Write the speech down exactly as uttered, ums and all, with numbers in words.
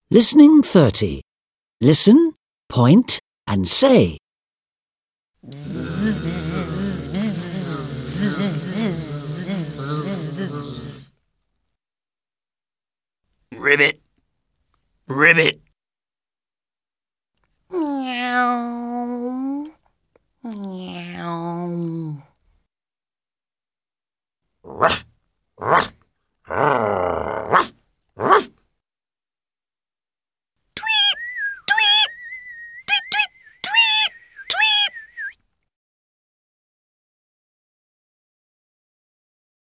Listening thirty. Listen, point and say. Ribbit, ribbit. Meow. Meow.